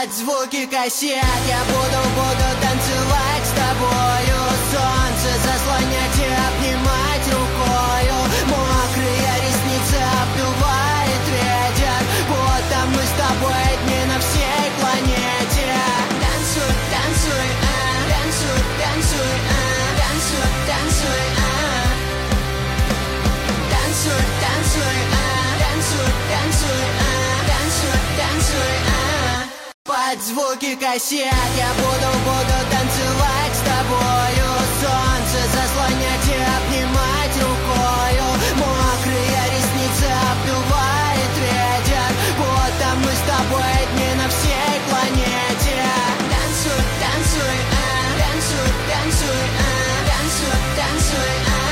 Под звуки кассет я буду танцевать с тобою. Солнце заслонять и обнимать рукою. Мокрые ресницы обдувает ветер, будто мы с тобой одни на всей планете. Танцуй, танцуй, танцуй, танцуй, танцуй, танцуй, танцуй, танцуй, танцуй, танцуй, танцуй, танцуй. Под звуки кассет я буду танцевать с тобою. Солнце заслонять и обнимать рукою. Мокрые ресницы обдувает ветер, будто мы с тобой одни на всей планете. Танцуй, танцуй, танцуй, танцуй, танцуй, танцуй,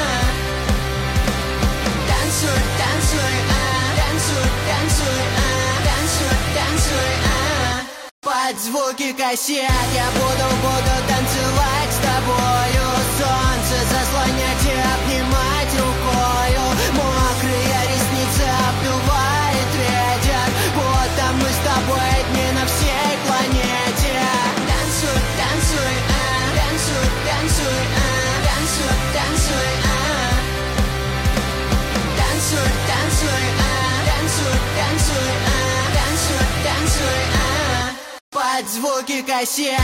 танцуй, танцуй, танцуй, танцуй, танцуй, танцуй. Под звуки кассет я буду танцевать с тобою. Солнце заслонять и обнимать рукою. Мокрые ресницы обдувает ветер, будто мы с тобой одни на всей планете. Танцуй, танцуй, танцуй, танцуй, танцуй, танцуй, танцуй, танцуй, танцуй, танцуй, танцуй, танцуй. Под звуки кассет.